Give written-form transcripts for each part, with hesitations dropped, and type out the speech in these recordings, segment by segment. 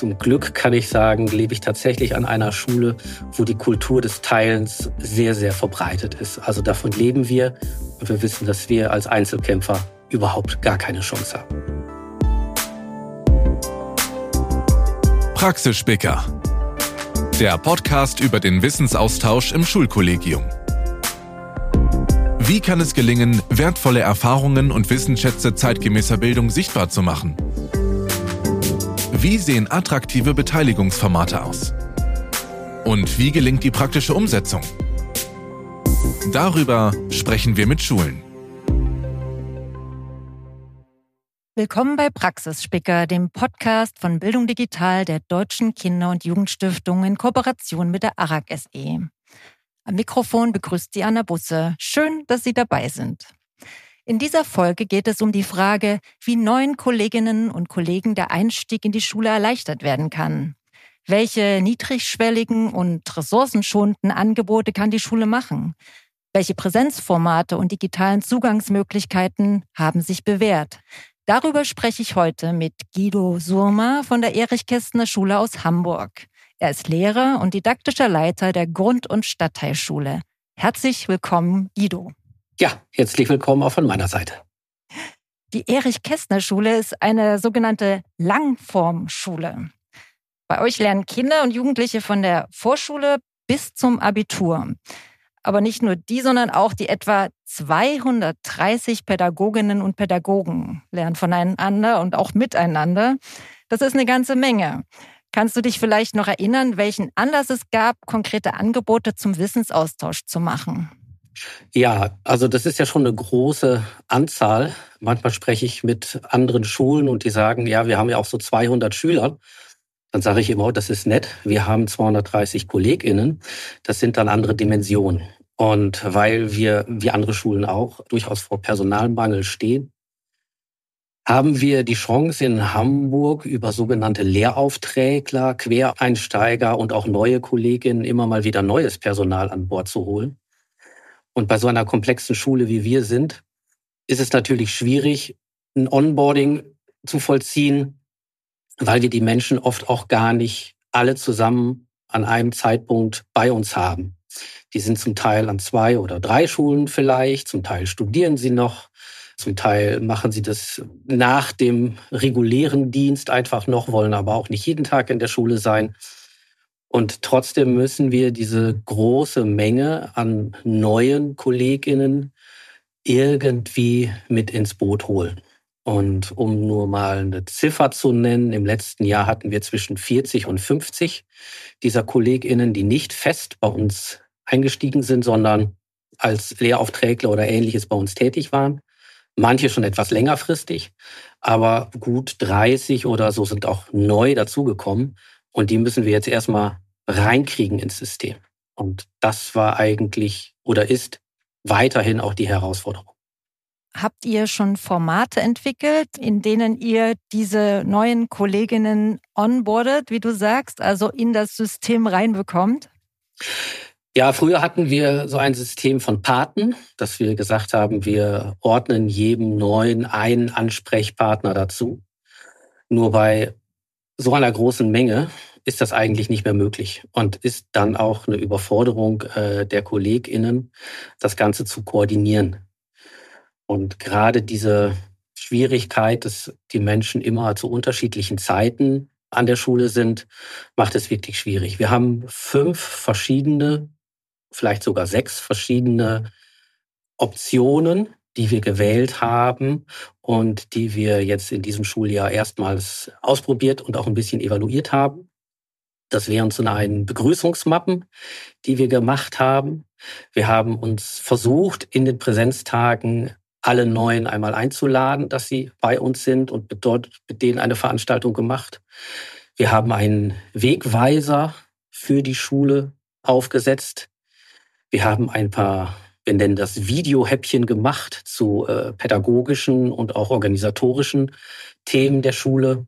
Zum Glück kann ich sagen, lebe ich tatsächlich an einer Schule, wo die Kultur des Teilens sehr, sehr verbreitet ist. Also davon leben wir und wir wissen, dass wir als Einzelkämpfer überhaupt gar keine Chance haben. Praxisspicker. Der Podcast über den Wissensaustausch im Schulkollegium. Wie kann es gelingen, wertvolle Erfahrungen und Wissensschätze zeitgemäßer Bildung sichtbar zu machen? Wie sehen attraktive Beteiligungsformate aus? Und wie gelingt die praktische Umsetzung? Darüber sprechen wir mit Schulen. Willkommen bei Praxisspicker, dem Podcast von Bildung Digital der Deutschen Kinder- und Jugendstiftung in Kooperation mit der ARAG SE. Am Mikrofon begrüßt Sie Anna Busse. Schön, dass Sie dabei sind. In dieser Folge geht es um die Frage, wie neuen Kolleginnen und Kollegen der Einstieg in die Schule erleichtert werden kann. Welche niedrigschwelligen und ressourcenschonenden Angebote kann die Schule machen? Welche Präsenzformate und digitalen Zugangsmöglichkeiten haben sich bewährt? Darüber spreche ich heute mit Guido Surma von der Erich-Kästner-Schule aus Hamburg. Er ist Lehrer und didaktischer Leiter der Grund- und Stadtteilschule. Herzlich willkommen, Guido. Ja, herzlich willkommen auch von meiner Seite. Die Erich-Kästner-Schule ist eine sogenannte Langformschule. Bei euch lernen Kinder und Jugendliche von der Vorschule bis zum Abitur. Aber nicht nur die, sondern auch die etwa 230 Pädagoginnen und Pädagogen lernen voneinander und auch miteinander. Das ist eine ganze Menge. Kannst du dich vielleicht noch erinnern, welchen Anlass es gab, konkrete Angebote zum Wissensaustausch zu machen? Ja, also das ist ja schon eine große Anzahl. Manchmal spreche ich mit anderen Schulen und die sagen, ja, wir haben ja auch so 200 Schüler. Dann sage ich immer, oh, das ist nett, wir haben 230 KollegInnen. Das sind dann andere Dimensionen. Und weil wir, wie andere Schulen auch, durchaus vor Personalmangel stehen, haben wir die Chance in Hamburg über sogenannte Lehraufträgler, Quereinsteiger und auch neue Kolleginnen immer mal wieder neues Personal an Bord zu holen. Und bei so einer komplexen Schule, wie wir sind, ist es natürlich schwierig, ein Onboarding zu vollziehen, weil wir die Menschen oft auch gar nicht alle zusammen an einem Zeitpunkt bei uns haben. Die sind zum Teil an 2 oder 3 Schulen vielleicht, zum Teil studieren sie noch, zum Teil machen sie das nach dem regulären Dienst einfach noch, wollen aber auch nicht jeden Tag in der Schule sein. Und trotzdem müssen wir diese große Menge an neuen KollegInnen irgendwie mit ins Boot holen. Und um nur mal eine Ziffer zu nennen, im letzten Jahr hatten wir zwischen 40 und 50 dieser KollegInnen, die nicht fest bei uns eingestiegen sind, sondern als Lehraufträgler oder Ähnliches bei uns tätig waren. Manche schon etwas längerfristig, aber gut 30 oder so sind auch neu dazugekommen. Und die müssen wir jetzt erstmal reinkriegen ins System. Und das war eigentlich oder ist weiterhin auch die Herausforderung. Habt ihr schon Formate entwickelt, in denen ihr diese neuen Kolleginnen onboardet, wie du sagst, also in das System reinbekommt? Ja, früher hatten wir so ein System von Paten, dass wir gesagt haben, wir ordnen jedem Neuen einen Ansprechpartner dazu. Nur bei so einer großen Menge ist das eigentlich nicht mehr möglich und ist dann auch eine Überforderung der KollegInnen, das Ganze zu koordinieren. Und gerade diese Schwierigkeit, dass die Menschen immer zu unterschiedlichen Zeiten an der Schule sind, macht es wirklich schwierig. Wir haben 5 verschiedene, vielleicht sogar 6 verschiedene Optionen, die wir gewählt haben und die wir jetzt in diesem Schuljahr erstmals ausprobiert und auch ein bisschen evaluiert haben. Das wären zum einen Begrüßungsmappen, die wir gemacht haben. Wir haben uns versucht, in den Präsenztagen alle Neuen einmal einzuladen, dass sie bei uns sind und dort mit denen eine Veranstaltung gemacht. Wir haben einen Wegweiser für die Schule aufgesetzt. Wir haben ein paar, wir nennen das Videohäppchen gemacht zu pädagogischen und auch organisatorischen Themen der Schule.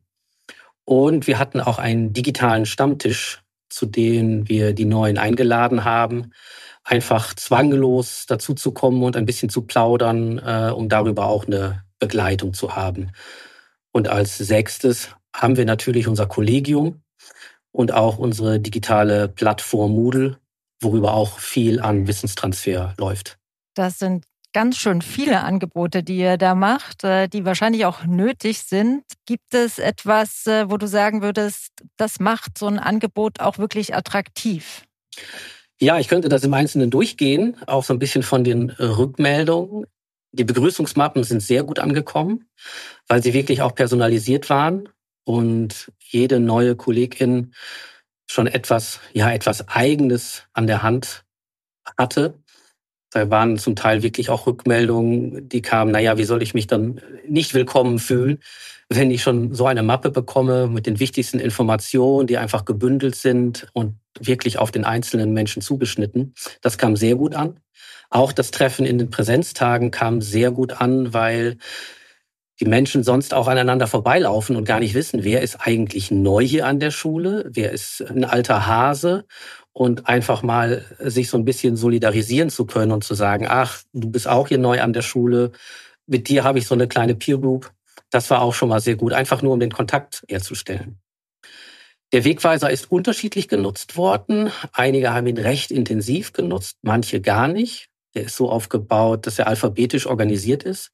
Und wir hatten auch einen digitalen Stammtisch, zu dem wir die Neuen eingeladen haben, einfach zwanglos dazu zu kommen und ein bisschen zu plaudern, um darüber auch eine Begleitung zu haben. Und als 6. haben wir natürlich unser Kollegium, und auch unsere digitale Plattform Moodle, worüber auch viel an Wissenstransfer läuft. Das sind ganz schön viele Angebote, die ihr da macht, die wahrscheinlich auch nötig sind. Gibt es etwas, wo du sagen würdest, das macht so ein Angebot auch wirklich attraktiv? Ja, ich könnte das im Einzelnen durchgehen, auch so ein bisschen von den Rückmeldungen. Die Begrüßungsmappen sind sehr gut angekommen, weil sie wirklich auch personalisiert waren und jede neue Kollegin schon etwas Eigenes an der Hand hatte. Da waren zum Teil wirklich auch Rückmeldungen, die kamen, wie soll ich mich dann nicht willkommen fühlen, wenn ich schon so eine Mappe bekomme mit den wichtigsten Informationen, die einfach gebündelt sind und wirklich auf den einzelnen Menschen zugeschnitten. Das kam sehr gut an. Auch das Treffen in den Präsenztagen kam sehr gut an, weil die Menschen sonst auch aneinander vorbeilaufen und gar nicht wissen, wer ist eigentlich neu hier an der Schule, wer ist ein alter Hase, und einfach mal sich so ein bisschen solidarisieren zu können und zu sagen, ach, du bist auch hier neu an der Schule, mit dir habe ich so eine kleine Peer Group. Das war auch schon mal sehr gut, einfach nur um den Kontakt herzustellen. Der Wegweiser ist unterschiedlich genutzt worden. Einige haben ihn recht intensiv genutzt, manche gar nicht. Der ist so aufgebaut, dass er alphabetisch organisiert ist.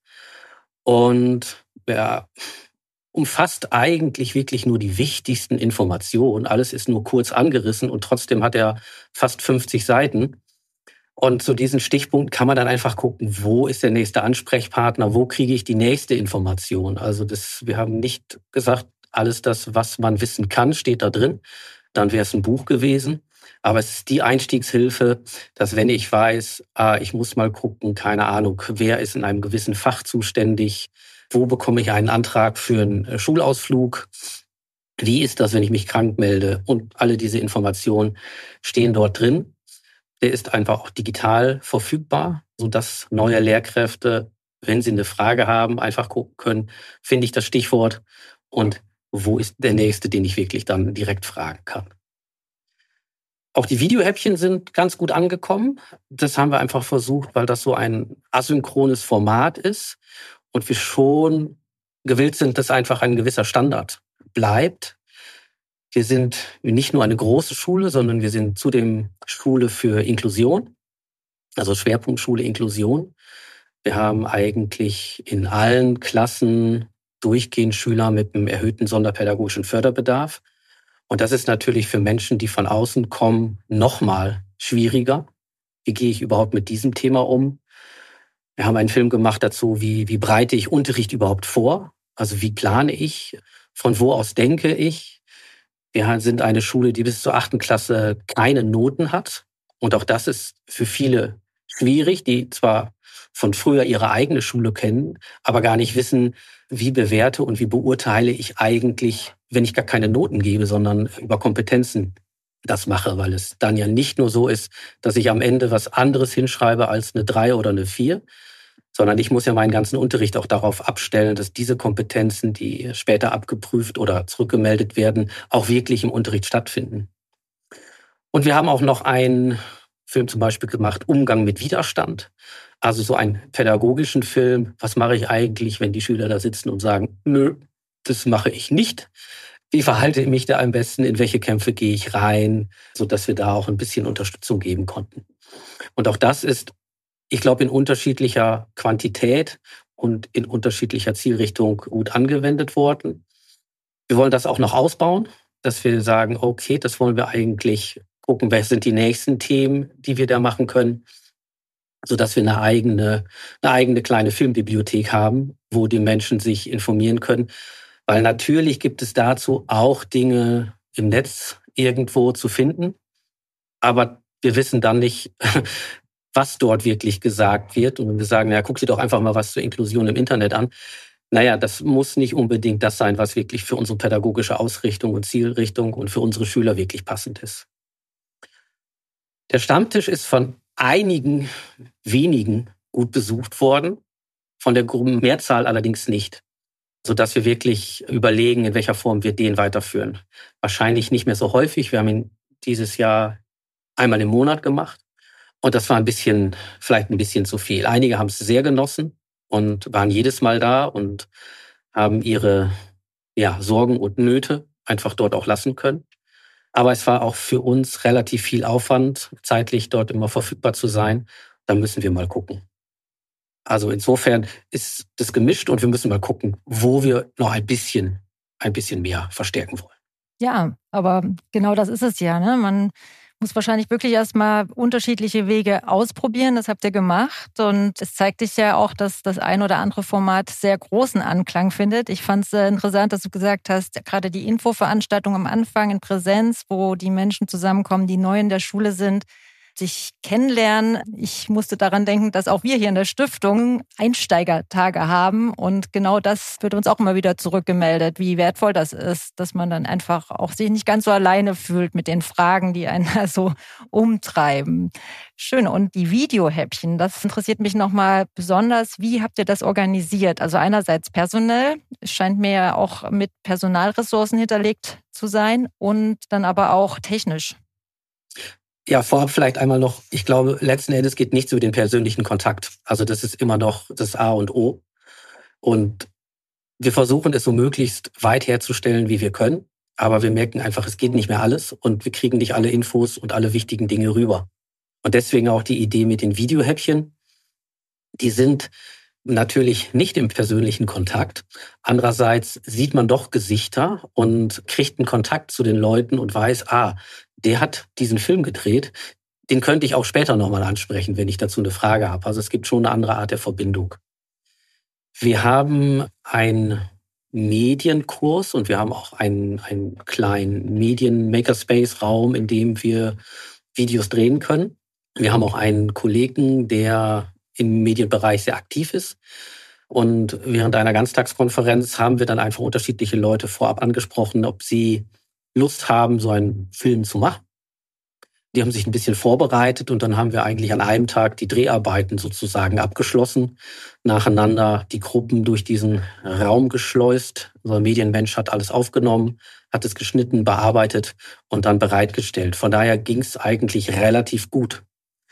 Und er umfasst eigentlich wirklich nur die wichtigsten Informationen. Alles ist nur kurz angerissen und trotzdem hat er fast 50 Seiten. Und zu diesen Stichpunkten kann man dann einfach gucken, wo ist der nächste Ansprechpartner, wo kriege ich die nächste Information. Also wir haben nicht gesagt, alles das, was man wissen kann, steht da drin. Dann wäre es ein Buch gewesen. Aber es ist die Einstiegshilfe, dass wenn ich weiß, ich muss mal gucken, keine Ahnung, wer ist in einem gewissen Fach zuständig, wo bekomme ich einen Antrag für einen Schulausflug, wie ist das, wenn ich mich krank melde, und alle diese Informationen stehen dort drin. Der ist einfach auch digital verfügbar, sodass neue Lehrkräfte, wenn sie eine Frage haben, einfach gucken können, finde ich das Stichwort und wo ist der nächste, den ich wirklich dann direkt fragen kann. Auch die Videohäppchen sind ganz gut angekommen. Das haben wir einfach versucht, weil das so ein asynchrones Format ist und wir schon gewillt sind, dass einfach ein gewisser Standard bleibt. Wir sind nicht nur eine große Schule, sondern wir sind zudem Schule für Inklusion, also Schwerpunktschule Inklusion. Wir haben eigentlich in allen Klassen durchgehend Schüler mit einem erhöhten sonderpädagogischen Förderbedarf. Und das ist natürlich für Menschen, die von außen kommen, nochmal schwieriger. Wie gehe ich überhaupt mit diesem Thema um? Wir haben einen Film gemacht dazu, wie bereite ich Unterricht überhaupt vor? Also wie plane ich? Von wo aus denke ich? Wir sind eine Schule, die bis zur 8. Klasse keine Noten hat. Und auch das ist für viele schwierig, die zwar von früher ihre eigene Schule kennen, aber gar nicht wissen, wie bewerte und wie beurteile ich eigentlich, wenn ich gar keine Noten gebe, sondern über Kompetenzen das mache, weil es dann ja nicht nur so ist, dass ich am Ende was anderes hinschreibe als eine 3 oder eine 4, sondern ich muss ja meinen ganzen Unterricht auch darauf abstellen, dass diese Kompetenzen, die später abgeprüft oder zurückgemeldet werden, auch wirklich im Unterricht stattfinden. Und wir haben auch noch einen Film zum Beispiel gemacht, Umgang mit Widerstand. Also so einen pädagogischen Film. Was mache ich eigentlich, wenn die Schüler da sitzen und sagen, nö, das mache ich nicht. Wie verhalte ich mich da am besten? In welche Kämpfe gehe ich rein? Sodass wir da auch ein bisschen Unterstützung geben konnten. Und auch das ist, ich glaube, in unterschiedlicher Quantität und in unterschiedlicher Zielrichtung gut angewendet worden. Wir wollen das auch noch ausbauen, dass wir sagen, okay, das wollen wir eigentlich gucken, wer sind die nächsten Themen, die wir da machen können, sodass wir eine eigene kleine Filmbibliothek haben, wo die Menschen sich informieren können. Weil natürlich gibt es dazu auch Dinge im Netz irgendwo zu finden, aber wir wissen dann nicht, was dort wirklich gesagt wird. Und wenn wir sagen, guck dir doch einfach mal was zur Inklusion im Internet an. Das muss nicht unbedingt das sein, was wirklich für unsere pädagogische Ausrichtung und Zielrichtung und für unsere Schüler wirklich passend ist. Der Stammtisch ist von einigen wenigen gut besucht worden, von der Mehrzahl allerdings nicht, sodass wir wirklich überlegen, in welcher Form wir den weiterführen. Wahrscheinlich nicht mehr so häufig. Wir haben ihn dieses Jahr einmal im Monat gemacht und das war vielleicht ein bisschen zu viel. Einige haben es sehr genossen und waren jedes Mal da und haben ihre Sorgen und Nöte einfach dort auch lassen können. Aber es war auch für uns relativ viel Aufwand, zeitlich dort immer verfügbar zu sein. Da müssen wir mal gucken. Also insofern ist das gemischt und wir müssen mal gucken, wo wir noch ein bisschen mehr verstärken wollen. Ja, aber genau das ist es ja, ne? Man muss wahrscheinlich wirklich erstmal unterschiedliche Wege ausprobieren. Das habt ihr gemacht. Und es zeigt sich ja auch, dass das ein oder andere Format sehr großen Anklang findet. Ich fand es interessant, dass du gesagt hast, gerade die Infoveranstaltung am Anfang in Präsenz, wo die Menschen zusammenkommen, die neu in der Schule sind, sich kennenlernen. Ich musste daran denken, dass auch wir hier in der Stiftung Einsteigertage haben. Und genau das wird uns auch immer wieder zurückgemeldet, wie wertvoll das ist, dass man dann einfach auch sich nicht ganz so alleine fühlt mit den Fragen, die einen da so umtreiben. Schön. Und die Videohäppchen, das interessiert mich nochmal besonders. Wie habt ihr das organisiert? Also einerseits personell, es scheint mir ja auch mit Personalressourcen hinterlegt zu sein, und dann aber auch technisch. Ja, vorab vielleicht einmal noch, ich glaube, letzten Endes geht nichts über den persönlichen Kontakt. Also das ist immer noch das A und O. Und wir versuchen es so möglichst weit herzustellen, wie wir können. Aber wir merken einfach, es geht nicht mehr alles und wir kriegen nicht alle Infos und alle wichtigen Dinge rüber. Und deswegen auch die Idee mit den Videohäppchen. Die sind natürlich nicht im persönlichen Kontakt. Andererseits sieht man doch Gesichter und kriegt einen Kontakt zu den Leuten und weiß, der hat diesen Film gedreht. Den könnte ich auch später nochmal ansprechen, wenn ich dazu eine Frage habe. Also es gibt schon eine andere Art der Verbindung. Wir haben einen Medienkurs und wir haben auch einen kleinen Medien-Makerspace-Raum, in dem wir Videos drehen können. Wir haben auch einen Kollegen, der im Medienbereich sehr aktiv ist. Und während einer Ganztagskonferenz haben wir dann einfach unterschiedliche Leute vorab angesprochen, ob sie Lust haben, so einen Film zu machen. Die haben sich ein bisschen vorbereitet und dann haben wir eigentlich an einem Tag die Dreharbeiten sozusagen abgeschlossen, nacheinander die Gruppen durch diesen Raum geschleust. Unser Medienmensch hat alles aufgenommen, hat es geschnitten, bearbeitet und dann bereitgestellt. Von daher ging es eigentlich relativ gut.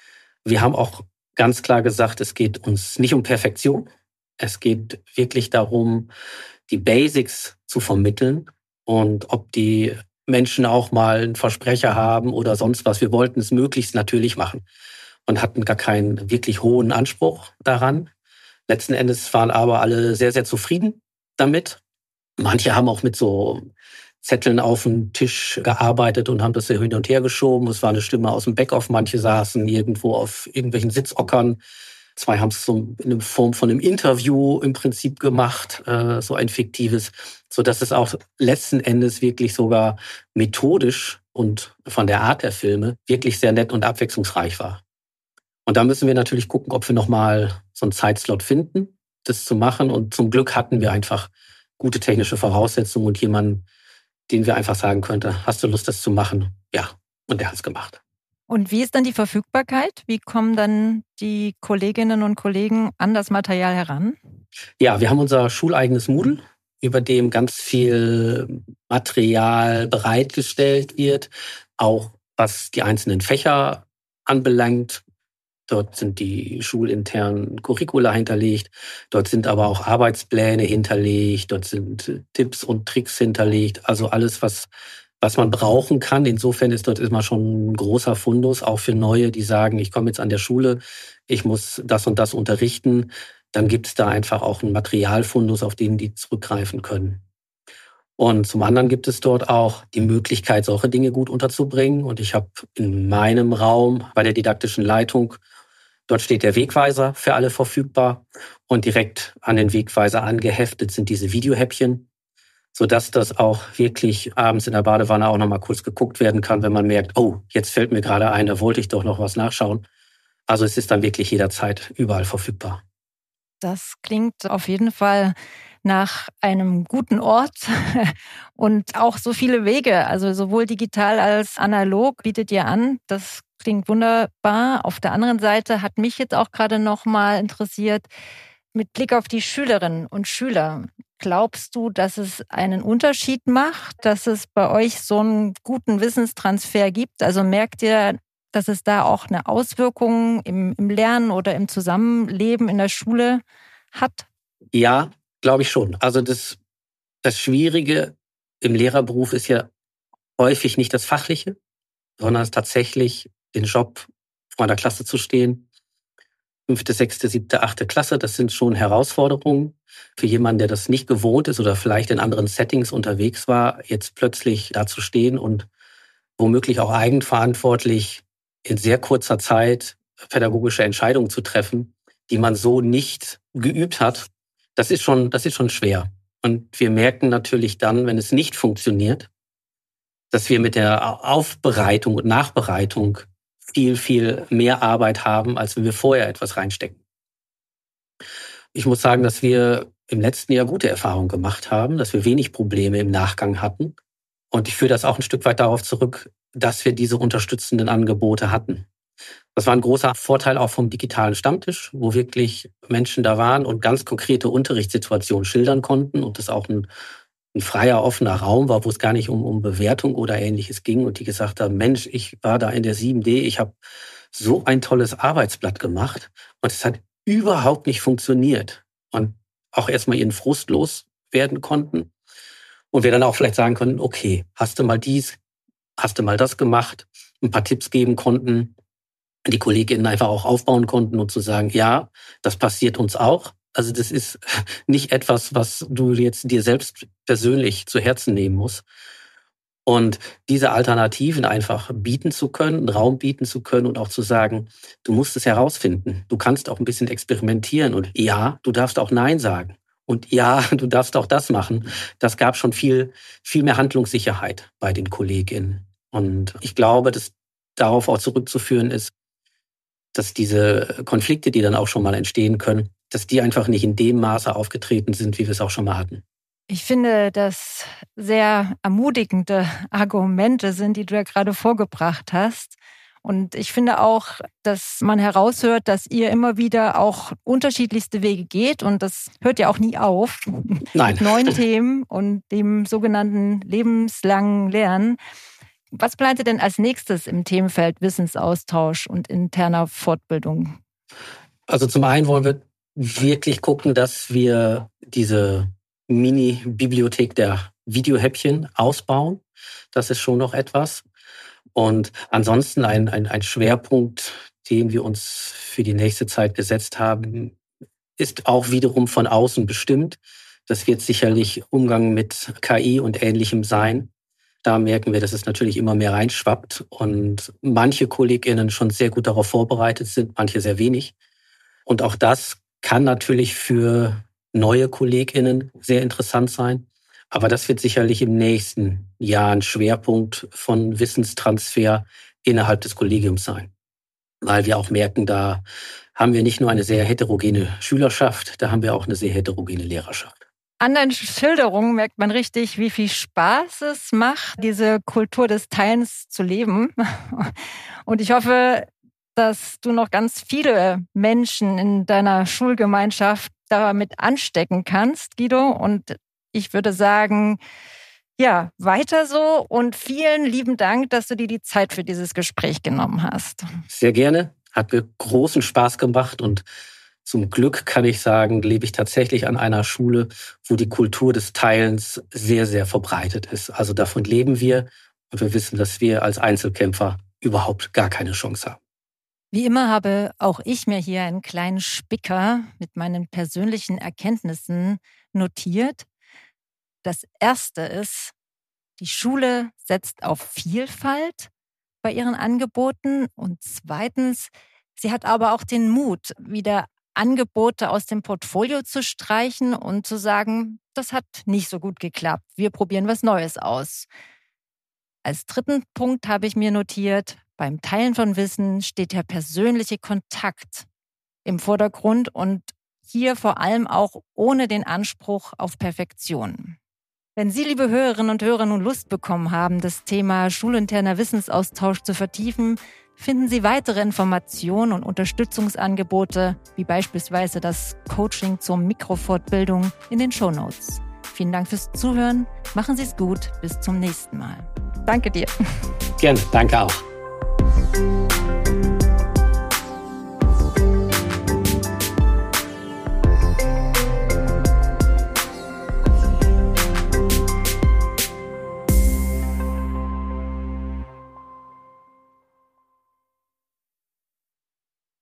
Wir haben auch ganz klar gesagt, es geht uns nicht um Perfektion. Es geht wirklich darum, die Basics zu vermitteln und ob die Menschen auch mal einen Versprecher haben oder sonst was. Wir wollten es möglichst natürlich machen und hatten gar keinen wirklich hohen Anspruch daran. Letzten Endes waren aber alle sehr, sehr zufrieden damit. Manche haben auch mit so Zetteln auf dem Tisch gearbeitet und haben das hin und her geschoben. Es war eine Stimme aus dem Backoff. Manche saßen irgendwo auf irgendwelchen Sitzockern. Zwei haben es so in einer Form von einem Interview im Prinzip gemacht, so ein fiktives, sodass es auch letzten Endes wirklich sogar methodisch und von der Art der Filme wirklich sehr nett und abwechslungsreich war. Und da müssen wir natürlich gucken, ob wir nochmal so einen Zeitslot finden, das zu machen. Und zum Glück hatten wir einfach gute technische Voraussetzungen und jemanden, den wir einfach sagen könnten, hast du Lust, das zu machen? Ja, und der hat es gemacht. Und wie ist dann die Verfügbarkeit? Wie kommen dann die Kolleginnen und Kollegen an das Material heran? Ja, wir haben unser schuleigenes Moodle, über dem ganz viel Material bereitgestellt wird, auch was die einzelnen Fächer anbelangt. Dort sind die schulinternen Curricula hinterlegt. Dort sind aber auch Arbeitspläne hinterlegt. Dort sind Tipps und Tricks hinterlegt. Also alles, was man brauchen kann. Insofern ist dort immer schon ein großer Fundus, auch für Neue, die sagen, ich komme jetzt an der Schule, ich muss das und das unterrichten. Dann gibt es da einfach auch einen Materialfundus, auf den die zurückgreifen können. Und zum anderen gibt es dort auch die Möglichkeit, solche Dinge gut unterzubringen. Und ich habe in meinem Raum bei der didaktischen Leitung, dort steht der Wegweiser für alle verfügbar. Und direkt an den Wegweiser angeheftet sind diese Videohäppchen, sodass das auch wirklich abends in der Badewanne auch nochmal kurz geguckt werden kann, wenn man merkt, oh, jetzt fällt mir gerade ein, da wollte ich doch noch was nachschauen. Also es ist dann wirklich jederzeit überall verfügbar. Das klingt auf jeden Fall nach einem guten Ort und auch so viele Wege, also sowohl digital als analog bietet ihr an. Das klingt wunderbar. Auf der anderen Seite hat mich jetzt auch gerade noch mal interessiert, mit Blick auf die Schülerinnen und Schüler, glaubst du, dass es einen Unterschied macht, dass es bei euch so einen guten Wissenstransfer gibt? Also merkt ihr, dass es da auch eine Auswirkung im Lernen oder im Zusammenleben in der Schule hat? Ja, glaube ich schon. Also das Schwierige im Lehrerberuf ist ja häufig nicht das Fachliche, sondern es tatsächlich den Job vor einer Klasse zu stehen. 5., 6., 7., 8. Klasse, das sind schon Herausforderungen für jemanden, der das nicht gewohnt ist oder vielleicht in anderen Settings unterwegs war, jetzt plötzlich da zu stehen und womöglich auch eigenverantwortlich in sehr kurzer Zeit pädagogische Entscheidungen zu treffen, die man so nicht geübt hat. Das ist schon schwer. Und wir merken natürlich dann, wenn es nicht funktioniert, dass wir mit der Aufbereitung und Nachbereitung viel, viel mehr Arbeit haben, als wenn wir vorher etwas reinstecken. Ich muss sagen, dass wir im letzten Jahr gute Erfahrungen gemacht haben, dass wir wenig Probleme im Nachgang hatten. Und ich führe das auch ein Stück weit darauf zurück, dass wir diese unterstützenden Angebote hatten. Das war ein großer Vorteil auch vom digitalen Stammtisch, wo wirklich Menschen da waren und ganz konkrete Unterrichtssituationen schildern konnten und das auch ein freier, offener Raum war, wo es gar nicht um Bewertung oder Ähnliches ging und die gesagt haben, Mensch, ich war da in der 7D, ich habe so ein tolles Arbeitsblatt gemacht und es hat überhaupt nicht funktioniert und auch erstmal ihren Frust loswerden konnten und wir dann auch vielleicht sagen konnten, okay, hast du mal dies, hast du mal das gemacht, ein paar Tipps geben konnten, die KollegInnen einfach auch aufbauen konnten und zu sagen, ja, das passiert uns auch. Also das ist nicht etwas, was du jetzt dir selbst persönlich zu Herzen nehmen musst. Und diese Alternativen einfach bieten zu können, einen Raum bieten zu können und auch zu sagen, du musst es herausfinden. Du kannst auch ein bisschen experimentieren und ja, du darfst auch Nein sagen. Und ja, du darfst auch das machen. Das gab schon viel, viel mehr Handlungssicherheit bei den KollegInnen. Und ich glaube, dass darauf auch zurückzuführen ist, dass diese Konflikte, die dann auch schon mal entstehen können, dass die einfach nicht in dem Maße aufgetreten sind, wie wir es auch schon mal hatten. Ich finde, dass sehr ermutigende Argumente sind, die du ja gerade vorgebracht hast. Und ich finde auch, dass man heraushört, dass ihr immer wieder auch unterschiedlichste Wege geht. Und das hört ja auch nie auf. Nein. Mit neuen Themen und dem sogenannten lebenslangen Lernen. Was plant ihr denn als nächstes im Themenfeld Wissensaustausch und interner Fortbildung? Also zum einen wollen wir wirklich gucken, dass wir diese Mini-Bibliothek der Videohäppchen ausbauen. Das ist schon noch etwas. Und ansonsten ein Schwerpunkt, den wir uns für die nächste Zeit gesetzt haben, ist auch wiederum von außen bestimmt. Das wird sicherlich Umgang mit KI und Ähnlichem sein. Da merken wir, dass es natürlich immer mehr reinschwappt und manche KollegInnen schon sehr gut darauf vorbereitet sind, manche sehr wenig. Und auch das kann natürlich für neue KollegInnen sehr interessant sein. Aber das wird sicherlich im nächsten Jahr ein Schwerpunkt von Wissenstransfer innerhalb des Kollegiums sein. Weil wir auch merken, da haben wir nicht nur eine sehr heterogene Schülerschaft, da haben wir auch eine sehr heterogene Lehrerschaft. An deinen Schilderungen merkt man richtig, wie viel Spaß es macht, diese Kultur des Teilens zu leben. Und ich hoffe, dass du noch ganz viele Menschen in deiner Schulgemeinschaft damit anstecken kannst, Guido. Und ich würde sagen, ja, weiter so. Und vielen lieben Dank, dass du dir die Zeit für dieses Gespräch genommen hast. Sehr gerne. Hat mir großen Spaß gemacht und zum Glück kann ich sagen, lebe ich tatsächlich an einer Schule, wo die Kultur des Teilens sehr, sehr verbreitet ist. Also davon leben wir und wir wissen, dass wir als Einzelkämpfer überhaupt gar keine Chance haben. Wie immer habe auch ich mir hier einen kleinen Spicker mit meinen persönlichen Erkenntnissen notiert. Das erste ist, die Schule setzt auf Vielfalt bei ihren Angeboten und zweitens, sie hat aber auch den Mut, wieder Angebote aus dem Portfolio zu streichen und zu sagen, das hat nicht so gut geklappt, wir probieren was Neues aus. Als dritten Punkt habe ich mir notiert, beim Teilen von Wissen steht der persönliche Kontakt im Vordergrund und hier vor allem auch ohne den Anspruch auf Perfektion. Wenn Sie, liebe Hörerinnen und Hörer, nun Lust bekommen haben, das Thema schulinterner Wissensaustausch zu vertiefen, finden Sie weitere Informationen und Unterstützungsangebote, wie beispielsweise das Coaching zur Mikrofortbildung in den Shownotes. Vielen Dank fürs Zuhören. Machen Sie es gut. Bis zum nächsten Mal. Danke dir. Gerne. Danke auch.